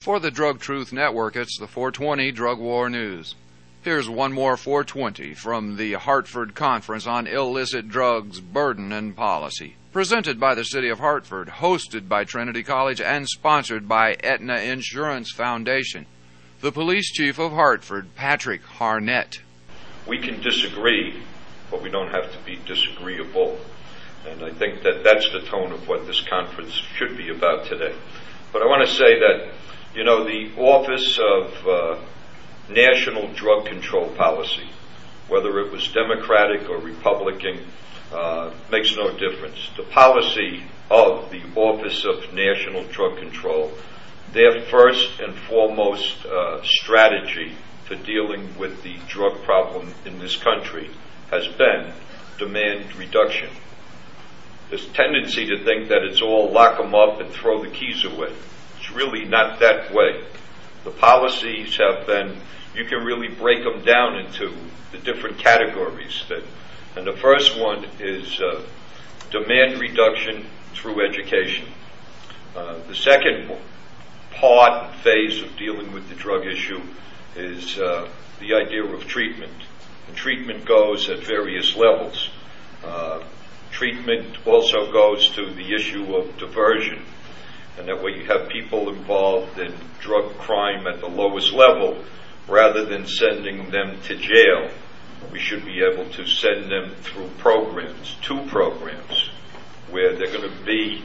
For the Drug Truth Network, it's the 420 Drug War News. Here's one more 420 from the Hartford Conference on Illicit Drugs, Burden, and Policy. Presented by the City of Hartford, hosted by Trinity College, and sponsored by Aetna Insurance Foundation. The Police Chief of Hartford, Patrick Harnett. We can disagree, but we don't have to be disagreeable. And I think that that's the tone of what this conference should be about today. But I want to say that, the Office of National Drug Control Policy, whether it was Democratic or Republican, makes no difference. The policy of the Office of National Drug Control, their first and foremost strategy for dealing with the drug problem in this country has been demand reduction. There's a tendency to think that it's all lock them up and throw the keys away. It's really not that way. The policies have been, you can really break them down into the different categories. And the first one is demand reduction through education. The second part and phase of dealing with the drug issue is the idea of treatment. And treatment goes at various levels. Treatment also goes to the issue of diversion, and that way you have people involved in drug crime at the lowest level, rather than sending them to jail, we should be able to send them through two programs, where they're going to be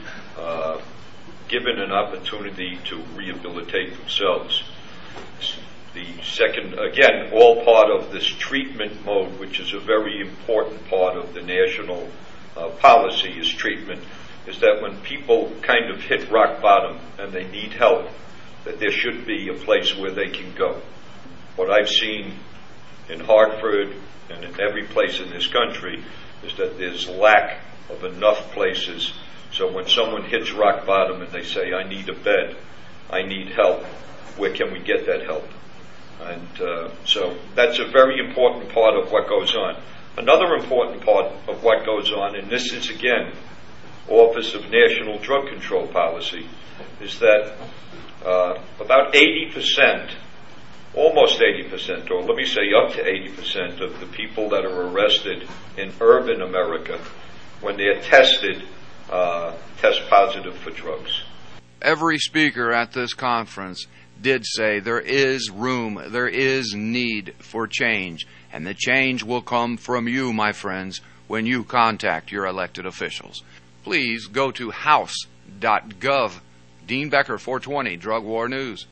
given an opportunity to rehabilitate themselves. The second, again, all part of this treatment mode, which is a very important part of the national policy is treatment, is that when people kind of hit rock bottom and they need help, that there should be a place where they can go. What I've seen in Hartford and in every place in this country is that there's lack of enough places. So when someone hits rock bottom and they say, I need a bed, I need help, where can we get that help? And so that's a very important part of what goes on. Another important part of what goes on, and this is again Office of National Drug Control Policy, is that about 80%, almost 80%, or let me say up to 80% of the people that are arrested in urban America, when they're tested, test positive for drugs. Every speaker at this conference did say there is room, there is need for change, and the change will come from you, my friends, when you contact your elected officials. Please go to house.gov. Dean Becker, 420, Drug War News.